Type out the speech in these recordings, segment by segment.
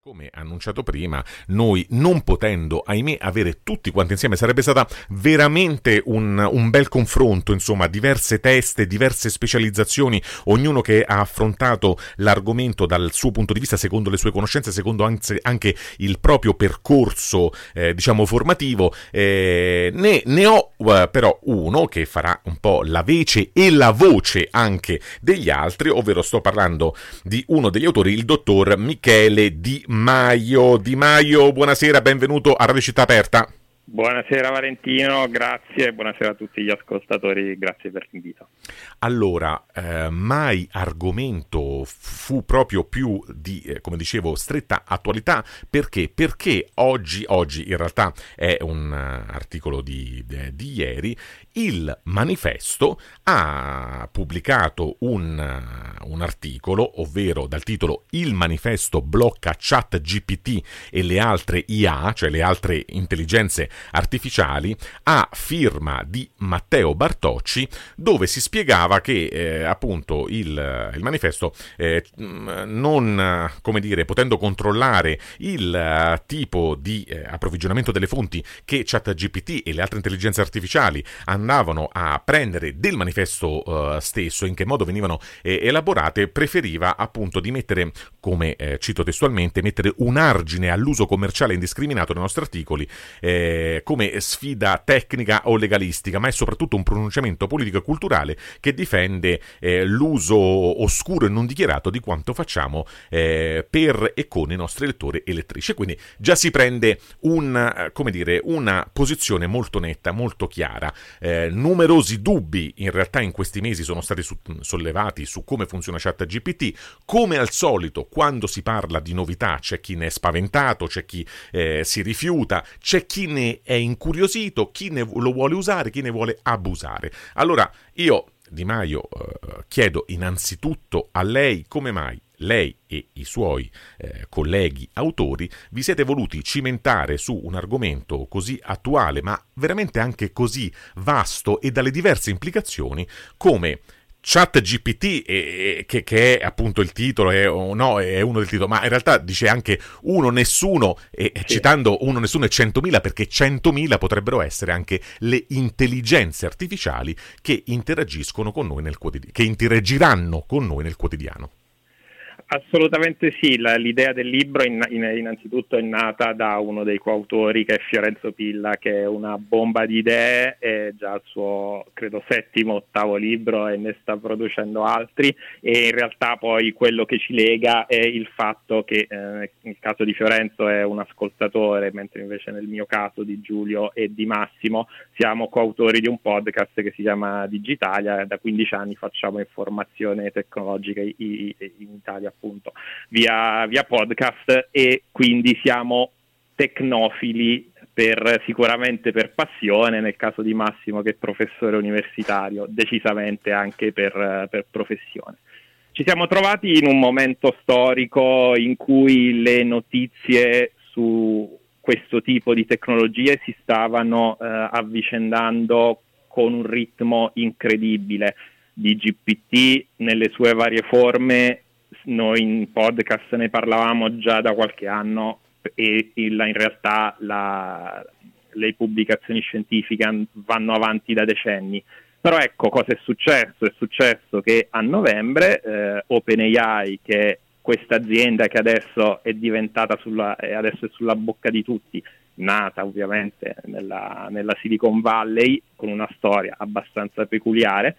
Come annunciato prima, noi non potendo, ahimè, avere tutti quanti insieme, sarebbe stata veramente un bel confronto, insomma, diverse teste, diverse specializzazioni, ognuno che ha affrontato l'argomento dal suo punto di vista, secondo le sue conoscenze, secondo anche il proprio percorso, diciamo, formativo. Ne ho però uno che farà un po' la vece e la voce anche degli altri, ovvero sto parlando di uno degli autori, il dottor Michele Di Maio. Di Maio, buonasera, benvenuto a Radio Città Aperta. Buonasera Valentino, grazie, buonasera a tutti gli ascoltatori, grazie per l'invito. Allora, mai argomento fu proprio più di, come dicevo, stretta attualità, perché? Perché oggi in realtà è un articolo di ieri, il Manifesto ha pubblicato un articolo, ovvero dal titolo "Il Manifesto blocca ChatGPT e le altre IA", cioè le altre intelligenze artificiali, a firma di Matteo Bartocci, dove si spiegava che appunto il manifesto non, come dire, potendo controllare il tipo di approvvigionamento delle fonti che ChatGPT e le altre intelligenze artificiali andavano a prendere del manifesto stesso, in che modo venivano elaborate, preferiva appunto di mettere, come cito testualmente, mettere un argine all'uso commerciale indiscriminato dei nostri articoli come sfida tecnica o legalistica, ma è soprattutto un pronunciamento politico e culturale che difende l'uso oscuro e non dichiarato di quanto facciamo per e con i nostri lettori e lettrici. Quindi già si prende una posizione molto netta, molto chiara. Numerosi dubbi in realtà in questi mesi sono stati sollevati su come funziona ChatGPT. Come al solito, quando si parla di novità c'è chi ne è spaventato, c'è chi si rifiuta, c'è chi ne è incuriosito, chi ne lo vuole usare, chi ne vuole abusare. Allora io, Di Maio, chiedo innanzitutto a lei come mai lei e i suoi colleghi autori vi siete voluti cimentare su un argomento così attuale, ma veramente anche così vasto e dalle diverse implicazioni come ChatGPT, che è appunto il titolo, è uno del titolo, ma in realtà dice anche uno, nessuno, e sì, citando uno, nessuno e 100.000, perché 100.000 potrebbero essere anche le intelligenze artificiali che interagiscono con noi che interagiranno con noi nel quotidiano. Assolutamente sì, l'idea del libro innanzitutto è nata da uno dei coautori, che è Fiorenzo Pilla, che è una bomba di idee, è già il suo, credo, 7º-8º libro e ne sta producendo altri, e in realtà poi quello che ci lega è il fatto che nel caso di Fiorenzo è un ascoltatore, mentre invece nel mio caso di Giulio e di Massimo siamo coautori di un podcast che si chiama Digitalia, e da 15 anni facciamo informazione tecnologica in Italia, appunto via podcast, e quindi siamo tecnofili sicuramente per passione, nel caso di Massimo che è professore universitario, decisamente anche per professione. Ci siamo trovati in un momento storico in cui le notizie su questo tipo di tecnologie si stavano avvicendando con un ritmo incredibile. Di GPT nelle sue varie forme noi in podcast ne parlavamo già da qualche anno, e in realtà le pubblicazioni scientifiche vanno avanti da decenni. Però ecco cosa è successo? È successo che a novembre OpenAI, che è questa azienda che adesso è diventata adesso è sulla bocca di tutti, nata ovviamente nella Silicon Valley, con una storia abbastanza peculiare,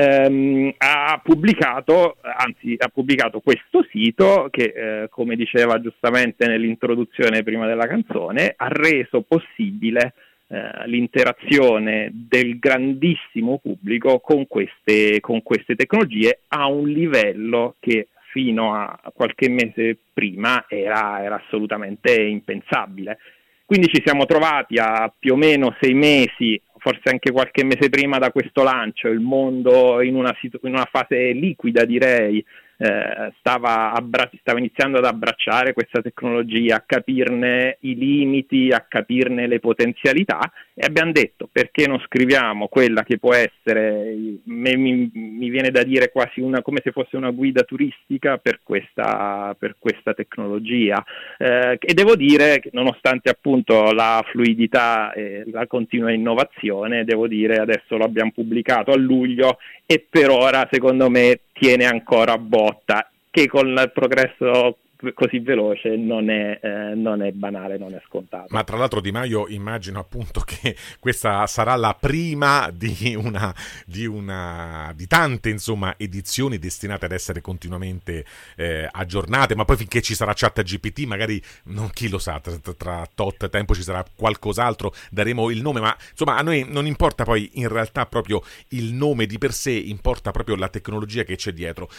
ha pubblicato questo sito che, come diceva giustamente nell'introduzione prima della canzone, ha reso possibile l'interazione del grandissimo pubblico con queste tecnologie a un livello che fino a qualche mese prima era assolutamente impensabile. Quindi ci siamo trovati a più o meno 6 mesi, forse anche qualche mese prima da questo lancio, il mondo in una fase liquida, direi, stava iniziando ad abbracciare questa tecnologia, a capirne i limiti, a capirne le potenzialità, e abbiamo detto: perché non scriviamo quella che può essere, mi viene da dire quasi come se fosse una guida turistica per questa tecnologia, e devo dire che, nonostante appunto la fluidità e la continua innovazione, devo dire adesso lo abbiamo pubblicato a luglio e per ora secondo me tiene ancora botta, che con il progresso così veloce non è banale, non è scontato. Ma tra l'altro, Di Maio, immagino appunto che questa sarà la prima di tante, insomma, edizioni destinate ad essere continuamente aggiornate, ma poi finché ci sarà ChatGPT, magari, non, chi lo sa, tra tot tempo ci sarà qualcos'altro, daremo il nome, ma insomma a noi non importa poi in realtà proprio il nome di per sé, importa proprio la tecnologia che c'è dietro.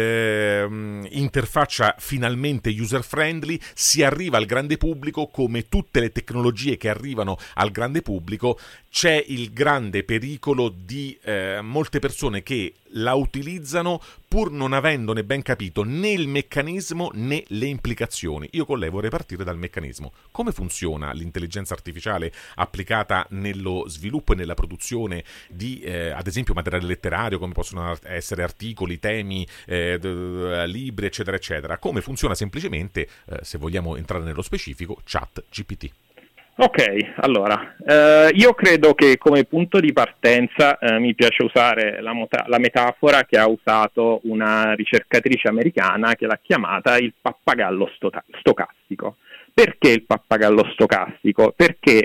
Interfaccia finalmente user friendly, si arriva al grande pubblico. Come tutte le tecnologie che arrivano al grande pubblico, c'è il grande pericolo di molte persone che la utilizzano pur non avendone ben capito né il meccanismo né le implicazioni. Io con lei vorrei partire dal meccanismo. Come funziona l'intelligenza artificiale applicata nello sviluppo e nella produzione di, ad esempio, materiale letterario, come possono essere articoli, temi, libri, eccetera, eccetera? Come funziona semplicemente, se vogliamo entrare nello specifico, ChatGPT? Ok, allora, io credo che come punto di partenza mi piace usare la metafora che ha usato una ricercatrice americana, che l'ha chiamata il pappagallo stocastico. Perché il pappagallo stocastico? Perché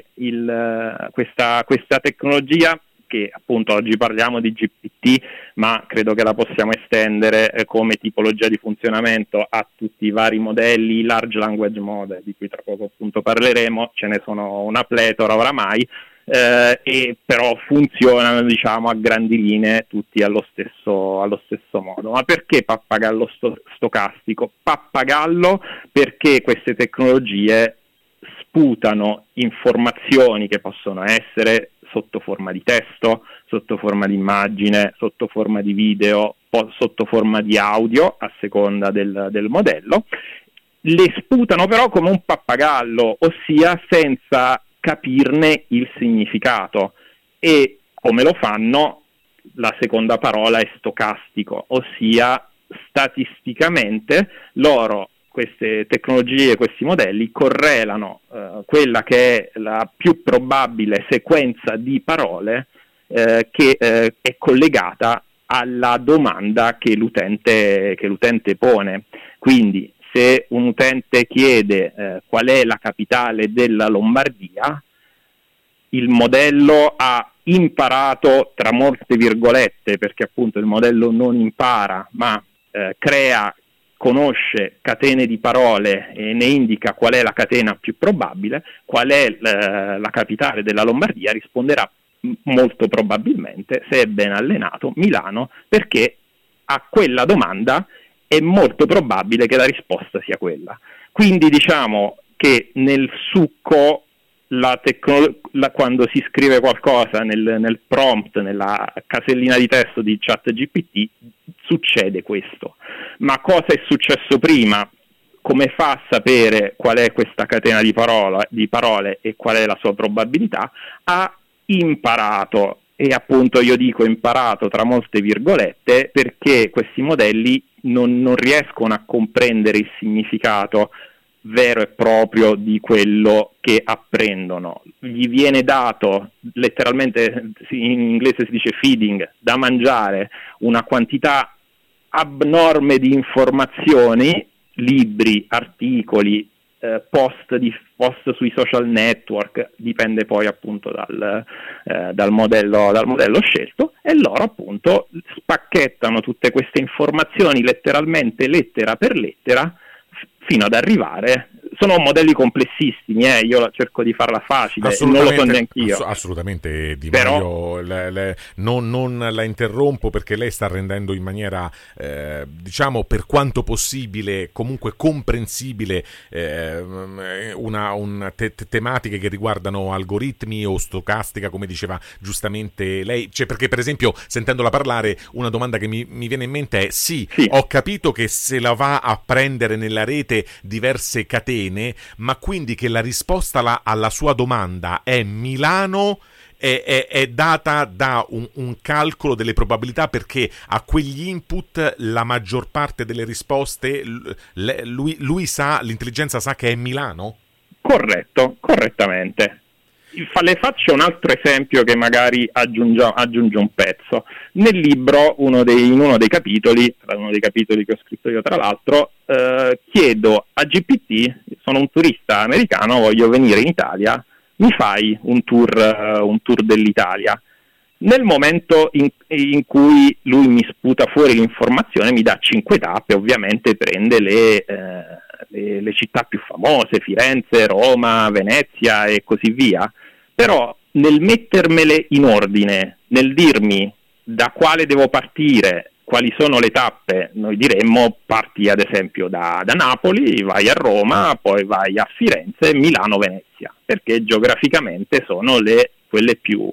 questa tecnologia, che appunto oggi parliamo di GPT, ma credo che la possiamo estendere come tipologia di funzionamento a tutti i vari modelli, large language model, di cui tra poco appunto parleremo, ce ne sono una pletora oramai, e però funzionano, diciamo, a grandi linee tutti allo stesso modo. Ma perché pappagallo stocastico? Pappagallo perché queste tecnologie sputano informazioni che possono essere sotto forma di testo, sotto forma di immagine, sotto forma di video, sotto forma di audio, a seconda del modello. Le sputano però come un pappagallo, ossia senza capirne il significato. E come lo fanno? La seconda parola è stocastico, ossia statisticamente queste tecnologie, questi modelli correlano quella che è la più probabile sequenza di parole che è collegata alla domanda che l'utente pone. Quindi se un utente chiede qual è la capitale della Lombardia, il modello ha imparato, tra molte virgolette, perché appunto il modello non impara, ma conosce catene di parole e ne indica qual è la catena più probabile, qual è la capitale della Lombardia, risponderà molto probabilmente, se è ben allenato, Milano, perché a quella domanda è molto probabile che la risposta sia quella. Quindi diciamo che nel succo, quando si scrive qualcosa nel prompt, nella casellina di testo di ChatGPT, succede questo. Ma cosa è successo prima? Come fa a sapere qual è questa catena di parole e qual è la sua probabilità? Ha imparato, e appunto io dico imparato tra molte virgolette, perché questi modelli non riescono a comprendere il significato vero e proprio di quello che apprendono. Gli viene dato, letteralmente in inglese si dice feeding, da mangiare una quantità abnorme di informazioni, libri, articoli, post sui social network, dipende poi appunto dal modello scelto, e loro appunto spacchettano tutte queste informazioni letteralmente lettera per lettera fino ad arrivare sono modelli complessissimi, io cerco di farla facile, non lo so neanch'io. Assolutamente, Di Maio, non la interrompo perché lei sta rendendo in maniera, diciamo, per quanto possibile, comunque comprensibile, tematiche che riguardano algoritmi o stocastica, come diceva giustamente lei. Cioè, perché per esempio, sentendola parlare, una domanda che mi viene in mente è: sì, ho capito che se la va a prendere nella rete diverse catene, ma quindi che la risposta alla sua domanda è Milano è data da un calcolo delle probabilità, perché a quegli input la maggior parte delle risposte lui sa, l'intelligenza sa che è Milano? Corretto, correttamente. Le faccio un altro esempio che magari aggiunge un pezzo. Nel libro, in uno dei capitoli che ho scritto io tra l'altro, chiedo a GPT: sono un turista americano, voglio venire in Italia, mi fai un tour dell'Italia? Nel momento in cui lui mi sputa fuori l'informazione, mi dà 5 tappe, ovviamente prende le città più famose, Firenze, Roma, Venezia e così via. Però nel mettermele in ordine, nel dirmi da quale devo partire, quali sono le tappe, noi diremmo: parti ad esempio da Napoli, vai a Roma, poi vai a Firenze, Milano, Venezia, perché geograficamente sono quelle più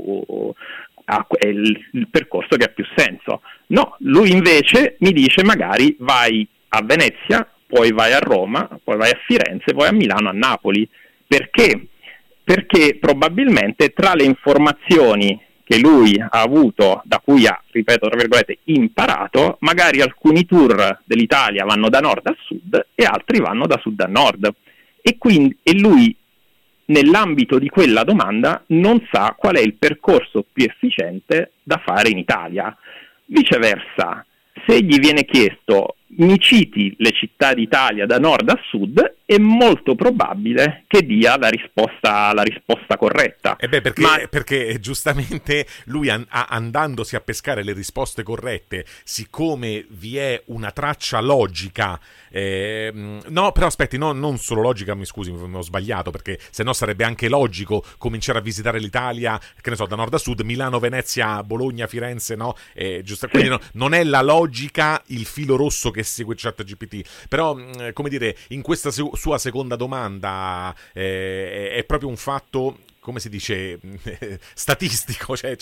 è il percorso che ha più senso. No, lui invece mi dice: magari vai a Venezia, poi vai a Roma, poi vai a Firenze, poi a Milano, a Napoli. Perché? Perché probabilmente tra le informazioni che lui ha avuto, da cui ha, ripeto, tra virgolette, imparato, magari alcuni tour dell'Italia vanno da nord a sud e altri vanno da sud a nord. E lui, nell'ambito di quella domanda, non sa qual è il percorso più efficiente da fare in Italia. Viceversa, se gli viene chiesto: mi citi le città d'Italia da nord a sud, è molto probabile che dia la risposta corretta. Perché giustamente lui andandosi a pescare le risposte corrette, siccome vi è una traccia logica, no, però aspetti, non solo logica, mi scusi, mi ho sbagliato, perché sennò sarebbe anche logico cominciare a visitare l'Italia, che ne so, da nord a sud, Milano, Venezia, Bologna, Firenze, no? Quindi non è la logica il filo rosso che segue ChatGPT, però come dire, in questa sua seconda domanda è proprio un fatto, come si dice, statistico, è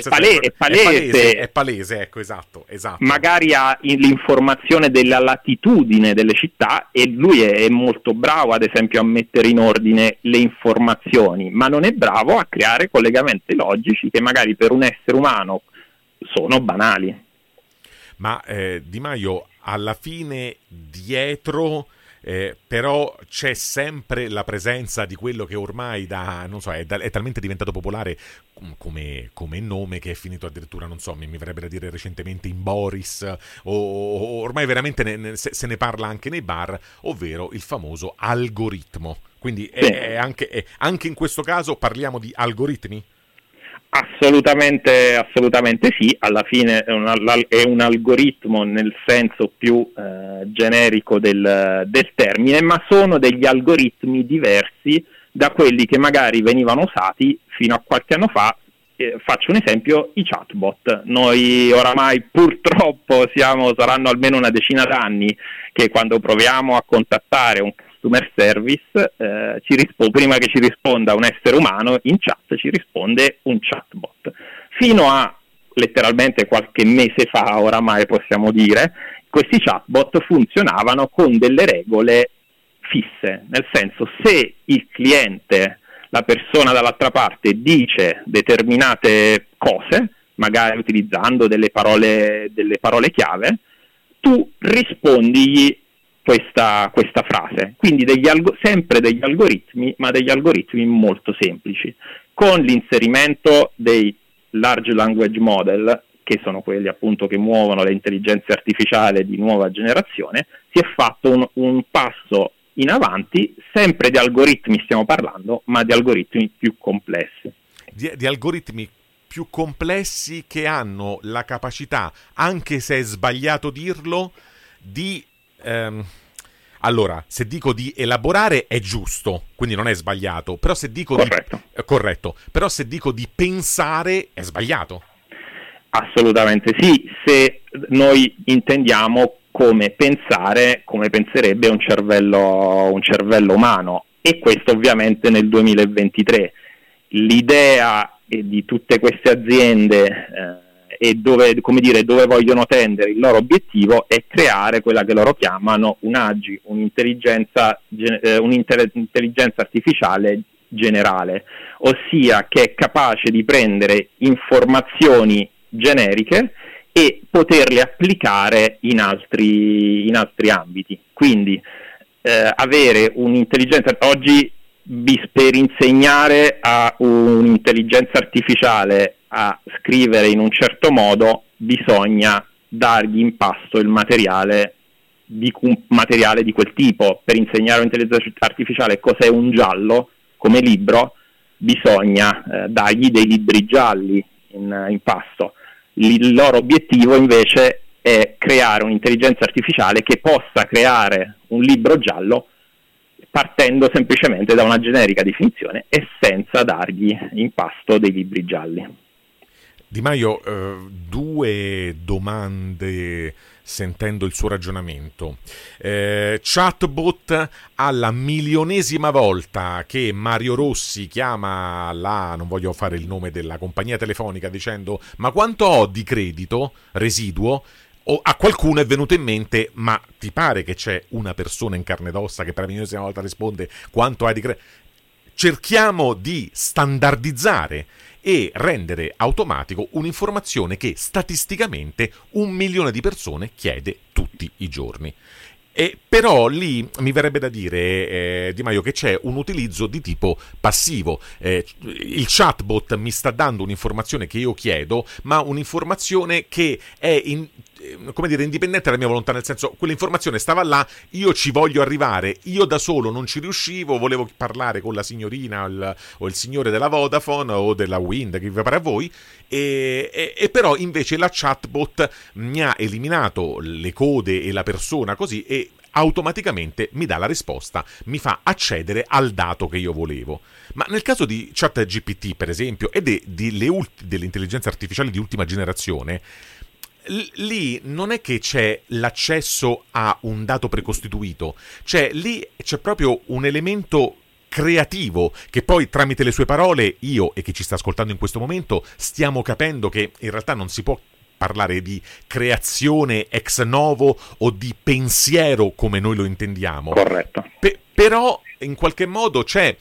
palese, ecco, esatto. Magari ha l'informazione della latitudine delle città e lui è molto bravo, ad esempio, a mettere in ordine le informazioni, ma non è bravo a creare collegamenti logici che magari per un essere umano sono banali. Ma Di Maio, alla fine dietro però c'è sempre la presenza di quello che ormai è talmente diventato popolare come nome, che è finito addirittura, non so, mi verrebbe da dire recentemente in Boris, o ormai veramente se ne parla anche nei bar, ovvero il famoso algoritmo. Quindi anche in questo caso parliamo di algoritmi? Assolutamente sì, alla fine è un algoritmo nel senso più generico del termine, ma sono degli algoritmi diversi da quelli che magari venivano usati fino a qualche anno fa. Faccio un esempio: i chatbot. Noi oramai purtroppo saranno almeno una decina d'anni che quando proviamo a contattare un customer service, prima che ci risponda un essere umano in chat, ci risponde un chatbot. Fino a letteralmente qualche mese fa, oramai possiamo dire, questi chatbot funzionavano con delle regole fisse, nel senso: se il cliente, la persona dall'altra parte, dice determinate cose, magari utilizzando delle parole chiave, tu rispondigli questa frase. Quindi sempre degli algoritmi, ma degli algoritmi molto semplici, con l'inserimento dei large language model, che sono quelli appunto che muovono le intelligenze artificiali di nuova generazione. Si è fatto un passo in avanti, sempre di algoritmi stiamo parlando, ma di algoritmi più complessi. Di algoritmi più complessi che hanno la capacità, anche se è sbagliato dirlo, di Allora, se dico di elaborare è giusto, quindi non è sbagliato, però se dico corretto, però se dico di pensare è sbagliato. Assolutamente sì, se noi intendiamo come pensare, come penserebbe un cervello umano, e questo ovviamente nel 2023. L'idea di tutte queste aziende e dove vogliono tendere il loro obiettivo è creare quella che loro chiamano un'AGI, un'intelligenza artificiale generale, ossia che è capace di prendere informazioni generiche e poterle applicare in altri ambiti. Quindi avere un'intelligenza oggi per insegnare a un'intelligenza artificiale a scrivere in un certo modo bisogna dargli in pasto il materiale di quel tipo. Per insegnare a un'intelligenza artificiale cos'è un giallo come libro bisogna dargli dei libri gialli in pasto. Il loro obiettivo invece è creare un'intelligenza artificiale che possa creare un libro giallo partendo semplicemente da una generica definizione e senza dargli in pasto dei libri gialli. Di Maio, due domande sentendo il suo ragionamento. Chatbot, alla milionesima volta che Mario Rossi chiama non voglio fare il nome della compagnia telefonica dicendo ma quanto ho di credito residuo, o a qualcuno è venuto in mente ma ti pare che c'è una persona in carne ed ossa che per la milionesima volta risponde quanto hai di credito? Cerchiamo di standardizzare e rendere automatico un'informazione che statisticamente 1 milione di persone chiede tutti i giorni. Però lì mi verrebbe da dire, Di Maio, che c'è un utilizzo di tipo passivo. Il chatbot mi sta dando un'informazione che io chiedo, ma un'informazione che è indipendente dalla mia volontà, nel senso, quell'informazione stava là, io ci voglio arrivare, io da solo non ci riuscivo, volevo parlare con la signorina o il signore della Vodafone o della Wind, che vi pare a voi, e però invece la chatbot mi ha eliminato le code e la persona così e automaticamente mi dà la risposta, mi fa accedere al dato che io volevo. Ma nel caso di ChatGPT, per esempio, e delle intelligenze artificiali di ultima generazione, lì non è che c'è l'accesso a un dato precostituito, lì c'è proprio un elemento creativo che poi tramite le sue parole io e chi ci sta ascoltando in questo momento stiamo capendo che in realtà non si può parlare di creazione ex novo o di pensiero come noi lo intendiamo. Corretto. Però in qualche modo c'è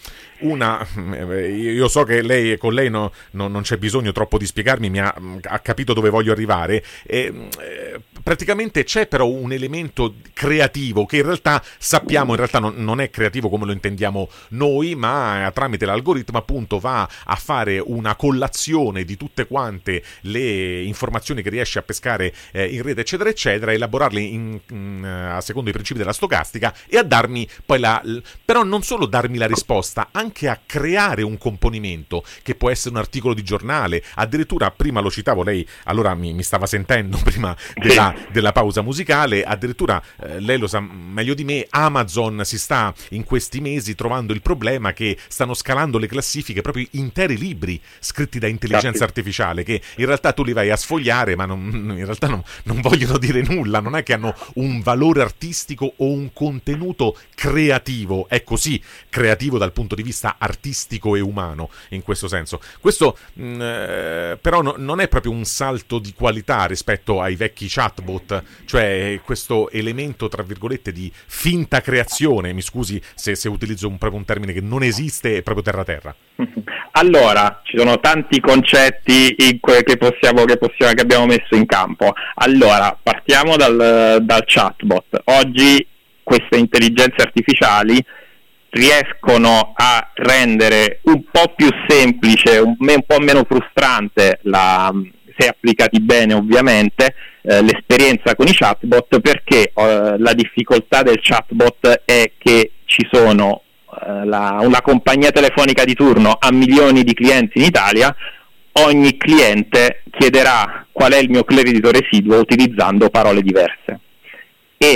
io so che con lei non c'è bisogno troppo di spiegarmi, ha capito dove voglio arrivare, praticamente c'è però un elemento creativo che in realtà sappiamo non è creativo come lo intendiamo noi, ma tramite l'algoritmo appunto va a fare una collazione di tutte quante le informazioni che riesce a pescare in rete eccetera eccetera, elaborarle a secondo i principi della stocastica e a darmi poi però non solo darmi la risposta, anche a creare un componimento che può essere un articolo di giornale, addirittura prima lo citavo, lei allora mi stava sentendo prima della pausa musicale, addirittura lei lo sa meglio di me, Amazon si sta in questi mesi trovando il problema che stanno scalando le classifiche proprio interi libri scritti da intelligenza artificiale che in realtà tu li vai a sfogliare ma in realtà non vogliono dire nulla, non è che hanno un valore artistico o un contenuto creativo, è così creativo dal punto di vista artistico e umano in questo senso. Questo però non è proprio un salto di qualità rispetto ai vecchi chatbot, cioè questo elemento tra virgolette di finta creazione, mi scusi se utilizzo proprio un termine che non esiste, è proprio terra. Allora, ci sono tanti concetti che abbiamo messo in campo. Allora, partiamo dal chatbot. Oggi queste intelligenze artificiali riescono a rendere un po' più semplice, un po' meno frustrante, se applicati bene ovviamente, l'esperienza con i chatbot, perché la difficoltà del chatbot è che ci sono una compagnia telefonica di turno ha milioni di clienti in Italia, ogni cliente chiederà qual è il mio credito residuo utilizzando parole diverse e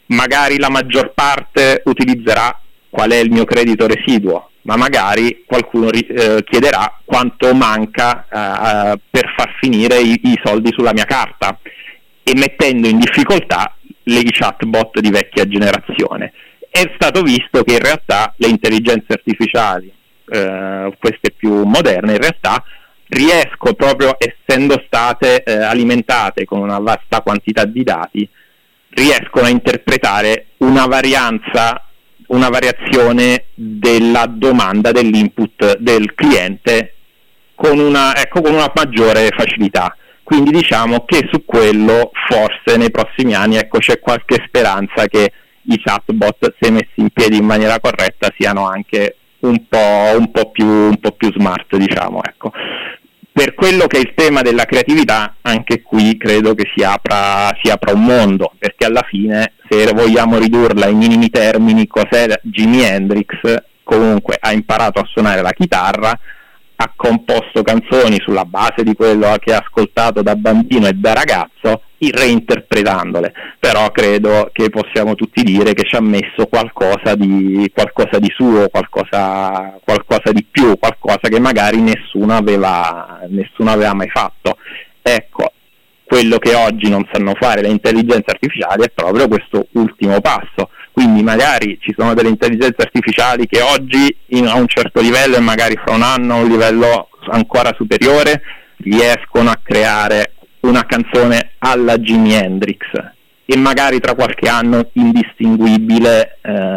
magari la maggior parte utilizzerà qual è il mio credito residuo, ma magari qualcuno chiederà quanto manca per far finire i soldi sulla mia carta, e mettendo in difficoltà le chatbot di vecchia generazione. È stato visto che in realtà le intelligenze artificiali, queste più moderne, in realtà riescono, proprio essendo state alimentate con una vasta quantità di dati, riescono a interpretare una variazione della domanda, dell'input del cliente con una maggiore facilità. Quindi diciamo che su quello forse nei prossimi anni c'è qualche speranza che i chatbot, se messi in piedi in maniera corretta, siano anche un po' più smart, diciamo, ecco. Per quello che è il tema della creatività, anche qui credo che si apra un mondo, perché alla fine, se vogliamo ridurla ai minimi termini, cos'è Jimi Hendrix? Comunque ha imparato a suonare la chitarra, ha composto canzoni sulla base di quello che ha ascoltato da bambino e da ragazzo, reinterpretandole. Però credo che possiamo tutti dire che ci ha messo qualcosa di suo, qualcosa di più, qualcosa che magari nessuno aveva mai fatto. Ecco, quello che oggi non sanno fare le intelligenze artificiali è proprio questo ultimo passo. Quindi magari ci sono delle intelligenze artificiali che oggi a un certo livello, e magari fra un anno a un livello ancora superiore, riescono a creare una canzone alla Jimi Hendrix, e magari tra qualche anno indistinguibile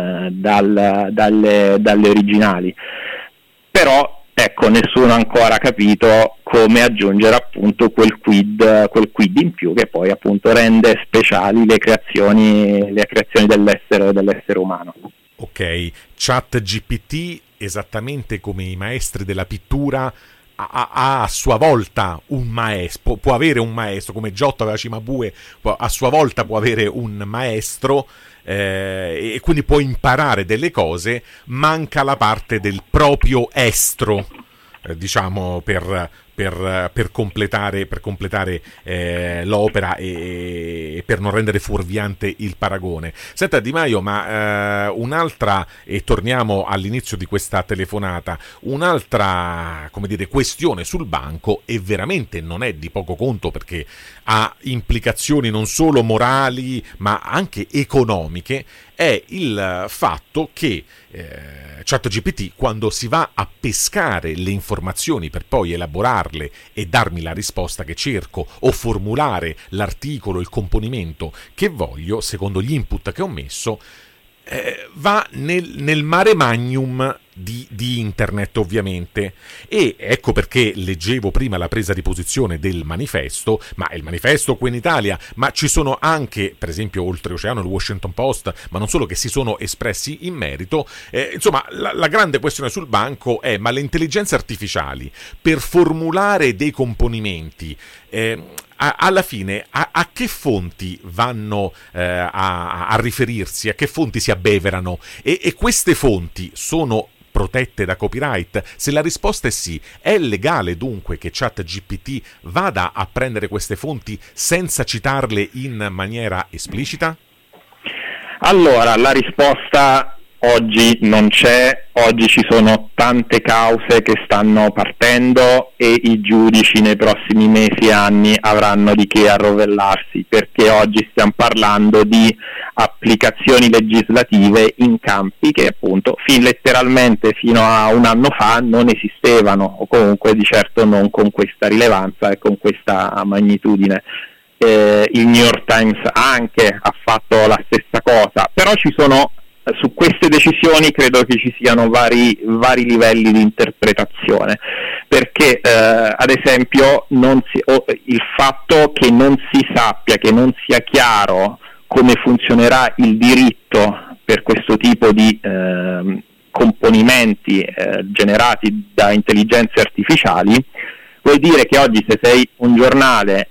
dalle originali. Però ecco, nessuno ha ancora capito come aggiungere appunto quel quid in più che poi appunto rende speciali le creazioni dell'essere umano. Ok, ChatGPT, esattamente come i maestri della pittura, ha a sua volta un maestro, può avere un maestro, come Giotto aveva Cimabue, a sua volta può avere un maestro, e quindi può imparare delle cose. Manca la parte del proprio estro, diciamo, per completare l'opera e per non rendere fuorviante il paragone. Senta Di Maio, ma un'altra, e torniamo all'inizio di questa telefonata, un'altra, come dire, questione sul banco, e veramente non è di poco conto, perché ha implicazioni non solo morali ma anche economiche, è il fatto che ChatGPT, quando si va a pescare le informazioni per poi elaborarle e darmi la risposta che cerco, o formulare l'articolo, il componimento che voglio secondo gli input che ho messo, va nel mare magnum di internet, ovviamente. E ecco perché leggevo prima la presa di posizione del manifesto, ma il manifesto qui in Italia, ma ci sono anche, per esempio, oltreoceano, il Washington Post, ma non solo, che si sono espressi in merito. Insomma, la grande questione sul banco è: ma le intelligenze artificiali, per formulare dei componimenti, alla fine a che fonti vanno a riferirsi, a che fonti si abbeverano, e queste fonti sono protette da copyright? Se la risposta è sì, è legale dunque che ChatGPT vada a prendere queste fonti senza citarle in maniera esplicita? Allora, la risposta oggi non c'è. Oggi ci sono tante cause che stanno partendo e i giudici nei prossimi mesi e anni avranno di che arrovellarsi, perché oggi stiamo parlando di applicazioni legislative in campi che appunto letteralmente fino a un anno fa non esistevano, o comunque di certo non con questa rilevanza e con questa magnitudine. Il New York Times anche ha fatto la stessa cosa, però su queste decisioni credo che ci siano vari livelli di interpretazione, perché ad esempio il fatto che non si sappia, che non sia chiaro come funzionerà il diritto per questo tipo di componimenti generati da intelligenze artificiali, vuol dire che oggi, se sei un giornale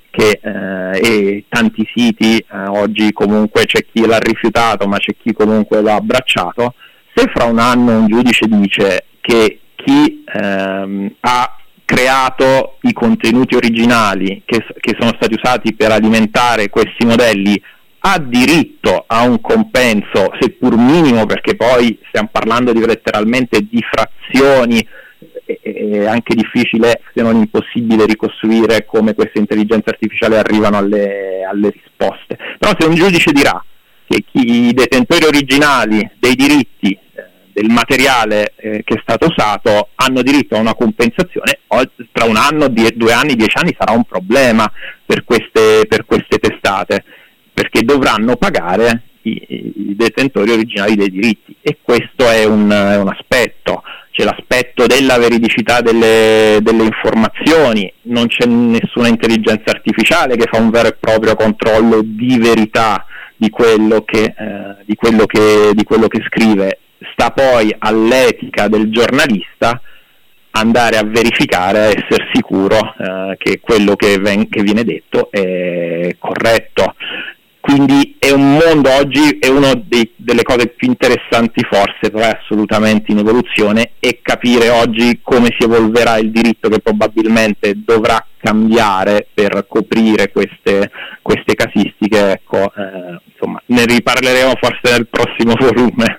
e tanti siti, oggi comunque c'è chi l'ha rifiutato ma c'è chi comunque l'ha abbracciato, se fra un anno un giudice dice che chi ha creato i contenuti originali che sono stati usati per alimentare questi modelli ha diritto a un compenso, seppur minimo, perché poi stiamo parlando di letteralmente di frazioni, è anche difficile, se non impossibile, ricostruire come queste intelligenze artificiali arrivano alle risposte. Però se un giudice dirà che i detentori originali dei diritti del materiale che è stato usato hanno diritto a una compensazione, tra un anno, 2 anni, 10 anni sarà un problema per queste testate, perché dovranno pagare i detentori originali dei diritti, e questo è un aspetto. C'è l'aspetto della veridicità delle informazioni, non c'è nessuna intelligenza artificiale che fa un vero e proprio controllo di verità di quello che scrive. Sta poi all'etica del giornalista andare a verificare, essere sicuro che quello che viene detto è corretto. Quindi è un mondo, oggi è una delle cose più interessanti forse, però è assolutamente in evoluzione, e capire oggi come si evolverà il diritto, che probabilmente dovrà cambiare per coprire queste casistiche, ecco, insomma, ne riparleremo forse nel prossimo volume.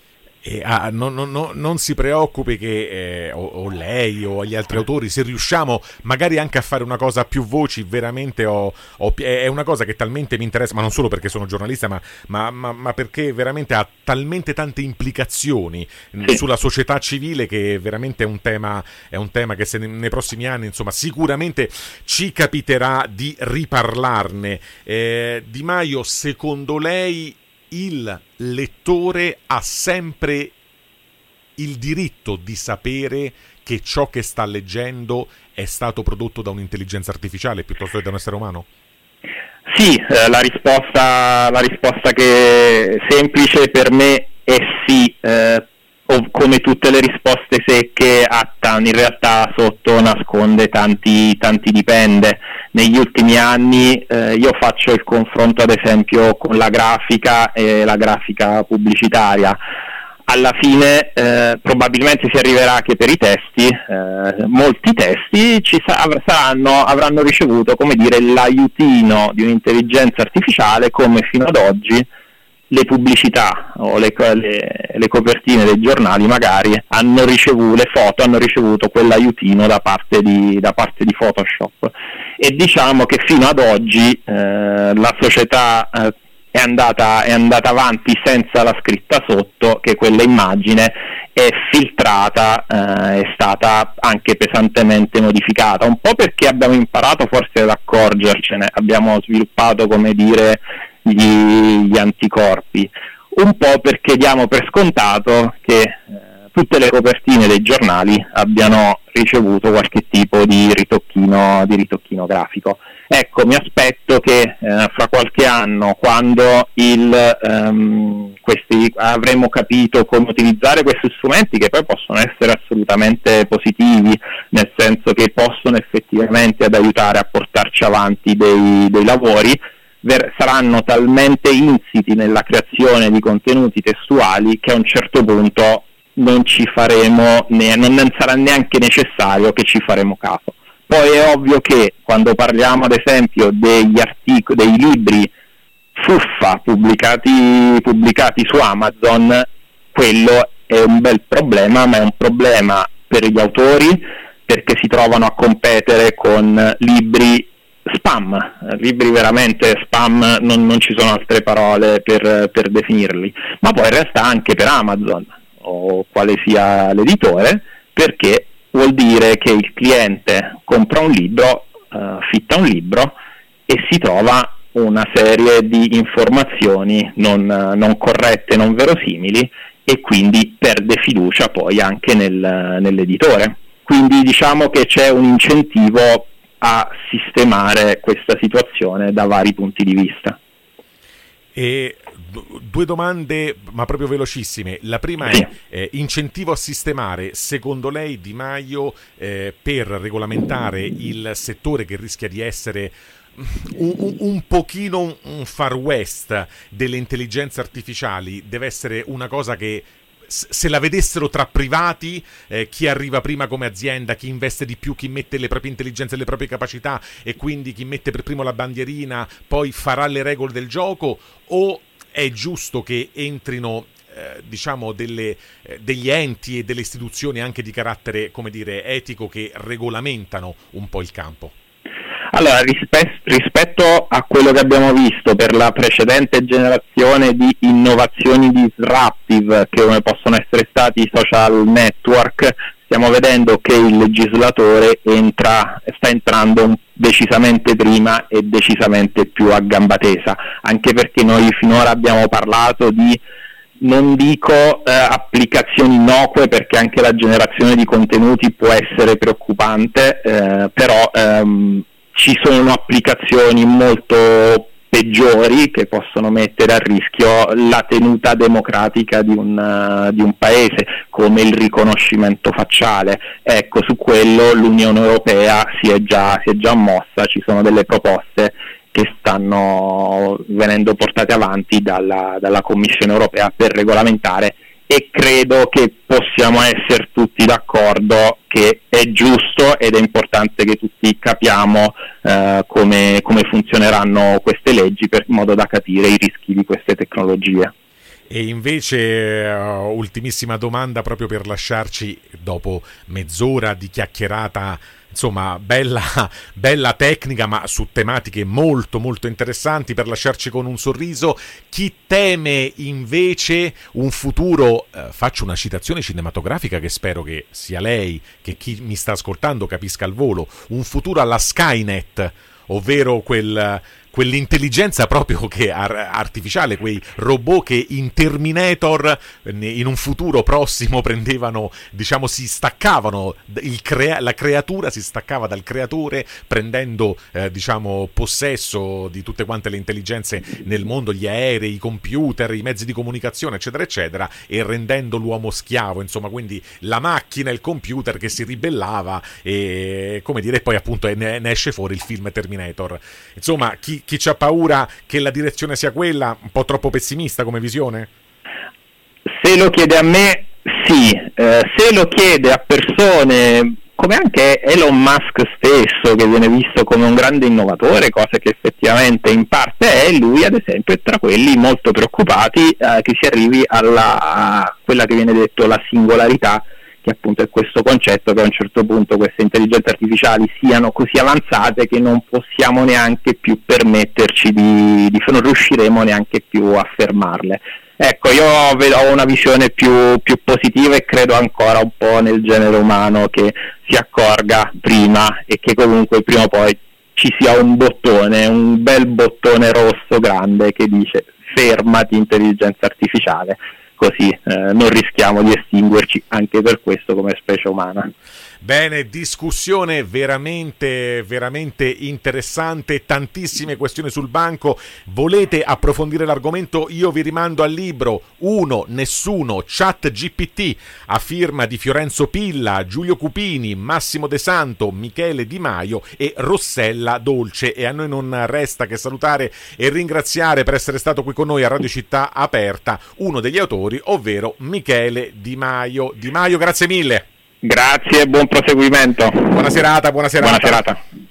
Non si preoccupi che o lei o gli altri autori, se riusciamo magari anche a fare una cosa a più voci, veramente è una cosa che talmente mi interessa, ma non solo perché sono giornalista, ma perché veramente ha talmente tante implicazioni sulla società civile, che veramente è un tema che se nei prossimi anni, insomma, sicuramente ci capiterà di riparlarne. Di Maio, secondo lei il lettore ha sempre il diritto di sapere che ciò che sta leggendo è stato prodotto da un'intelligenza artificiale piuttosto che da un essere umano? Sì, la risposta che è semplice per me è sì, come tutte le risposte secche, in realtà sotto nasconde tanti dipende. Negli ultimi anni io faccio il confronto ad esempio con la grafica e la grafica pubblicitaria. Alla fine probabilmente si arriverà che per i testi, molti testi avranno ricevuto, come dire, l'aiutino di un'intelligenza artificiale, come fino ad oggi le pubblicità o le copertine dei giornali magari hanno ricevuto quell'aiutino da parte di Photoshop. E diciamo che fino ad oggi la società è andata avanti senza la scritta sotto che quella immagine è filtrata, è stata anche pesantemente modificata, un po' perché abbiamo imparato forse ad accorgercene, abbiamo sviluppato, come dire, gli anticorpi, un po' perché diamo per scontato che tutte le copertine dei giornali abbiano ricevuto qualche tipo di ritocchino grafico. Ecco, mi aspetto che fra qualche anno, quando avremo capito come utilizzare questi strumenti, che poi possono essere assolutamente positivi, nel senso che possono effettivamente ad aiutare a portarci avanti dei lavori, saranno talmente insiti nella creazione di contenuti testuali che a un certo punto non sarà neanche necessario che ci faremo caso. Poi è ovvio che quando parliamo ad esempio dei libri fuffa pubblicati su Amazon, quello è un bel problema, ma è un problema per gli autori, perché si trovano a competere con libri veramente spam, non ci sono altre parole per definirli, ma poi in realtà anche per Amazon o quale sia l'editore, perché vuol dire che il cliente compra un libro, fitta un libro e si trova una serie di informazioni non corrette, non verosimili, e quindi perde fiducia poi anche nell'editore. Quindi diciamo che c'è un incentivo a sistemare questa situazione da vari punti di vista. E 2 domande, ma proprio velocissime. La prima è incentivo a sistemare, secondo lei, Di Maio, per regolamentare il settore che rischia di essere un pochino un far west delle intelligenze artificiali, deve essere una cosa che se la vedessero tra privati, chi arriva prima come azienda, chi investe di più, chi mette le proprie intelligenze e le proprie capacità, e quindi chi mette per primo la bandierina poi farà le regole del gioco, o è giusto che entrino diciamo degli enti e delle istituzioni anche di carattere, come dire, etico, che regolamentano un po' il campo? Allora, rispetto a quello che abbiamo visto per la precedente generazione di innovazioni disruptive, che come possono essere stati i social network, stiamo vedendo che il legislatore sta entrando decisamente prima e decisamente più a gamba tesa, anche perché noi finora abbiamo parlato di, non dico applicazioni innocue, perché anche la generazione di contenuti può essere preoccupante, però ci sono applicazioni molto peggiori che possono mettere a rischio la tenuta democratica di un paese, come il riconoscimento facciale. Ecco, su quello l'Unione Europea si è già mossa, ci sono delle proposte che stanno venendo portate avanti dalla Commissione Europea per regolamentare, e credo che possiamo essere tutti d'accordo che è giusto ed è importante che tutti capiamo come funzioneranno queste leggi, in modo da capire i rischi di queste tecnologie. E invece, ultimissima domanda, proprio per lasciarci, dopo mezz'ora di chiacchierata, insomma, bella tecnica, ma su tematiche molto molto interessanti, per lasciarci con un sorriso. Chi teme invece un futuro, faccio una citazione cinematografica che spero che sia lei, che chi mi sta ascoltando capisca al volo, un futuro alla Skynet, ovvero quell'intelligenza proprio che artificiale, quei robot che in Terminator in un futuro prossimo prendevano, diciamo, si staccavano, la creatura si staccava dal creatore, prendendo diciamo possesso di tutte quante le intelligenze nel mondo, gli aerei, i computer, i mezzi di comunicazione, eccetera eccetera, e rendendo l'uomo schiavo, insomma, quindi la macchina, il computer che si ribellava, e come dire, poi appunto ne esce fuori il film Terminator. Insomma, chi c'ha paura che la direzione sia quella, un po' troppo pessimista come visione? Se lo chiede a me, sì. Se lo chiede a persone come anche Elon Musk stesso, che viene visto come un grande innovatore, cosa che effettivamente in parte è, lui ad esempio è tra quelli molto preoccupati che si arrivi a quella che viene detto la singolarità, che appunto è questo concetto che a un certo punto queste intelligenze artificiali siano così avanzate che non possiamo neanche più permetterci non riusciremo neanche più a fermarle. Ecco, io ho una visione più positiva, e credo ancora un po' nel genere umano che si accorga prima, e che comunque prima o poi ci sia un bel bottone rosso grande che dice: fermati intelligenza artificiale. Così non rischiamo di estinguerci anche per questo come specie umana. Bene, discussione veramente, veramente interessante, tantissime questioni sul banco. Volete approfondire l'argomento? Io vi rimando al libro Uno, Nessuno, ChatGPT, a firma di Fiorenzo Pilla, Giulio Cupini, Massimo De Santo, Michele Di Maio e Rossella Dolce. E a noi non resta che salutare e ringraziare per essere stato qui con noi a Radio Città Aperta uno degli autori, ovvero Michele Di Maio. Di Maio, grazie mille. Grazie e buon proseguimento. Buona serata. Buona serata.